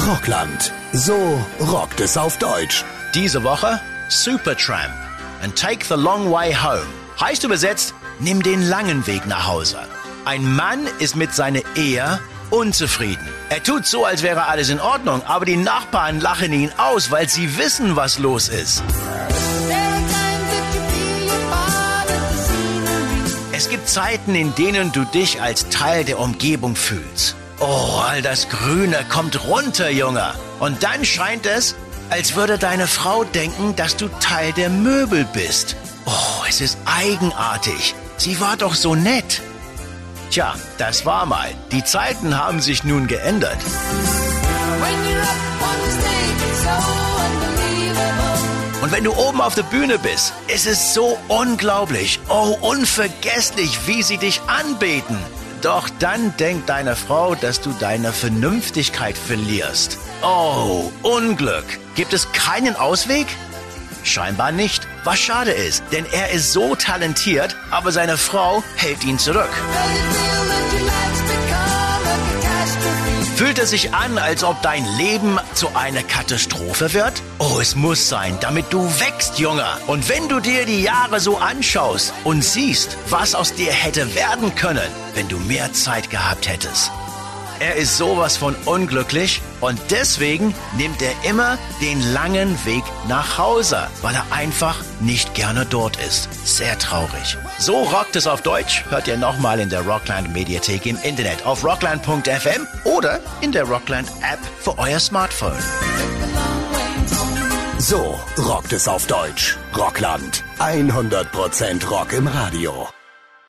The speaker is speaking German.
Rockland. So rockt es auf Deutsch. Diese Woche Supertramp and Take the Long Way Home. Heißt übersetzt, nimm den langen Weg nach Hause. Ein Mann ist mit seiner Ehe unzufrieden. Er tut so, als wäre alles in Ordnung, aber die Nachbarn lachen ihn aus, weil sie wissen, was los ist. Es gibt Zeiten, in denen du dich als Teil der Umgebung fühlst. Oh, all das Grüne kommt runter, Junge. Und dann scheint es, als würde deine Frau denken, dass du Teil der Möbel bist. Oh, es ist eigenartig. Sie war doch so nett. Tja, das war mal. Die Zeiten haben sich nun geändert. Und wenn du oben auf der Bühne bist, ist es so unglaublich, oh unvergesslich, wie sie dich anbeten. Doch dann denkt deine Frau, dass du deine Vernünftigkeit verlierst. Oh, Unglück. Gibt es keinen Ausweg? Scheinbar nicht, was schade ist, denn er ist so talentiert, aber seine Frau hält ihn zurück. Fühlt es sich an, als ob dein Leben zu einer Katastrophe wird? Oh, es muss sein, damit du wächst, Junge. Und wenn du dir die Jahre so anschaust und siehst, was aus dir hätte werden können, wenn du mehr Zeit gehabt hättest. Er ist sowas von unglücklich und deswegen nimmt er immer den langen Weg nach Hause, weil er einfach nicht gerne dort ist. Sehr traurig. So rockt es auf Deutsch. Hört ihr nochmal in der Rockland Mediathek im Internet auf rockland.fm oder in der Rockland App für euer Smartphone. So rockt es auf Deutsch. Rockland. 100% Rock im Radio.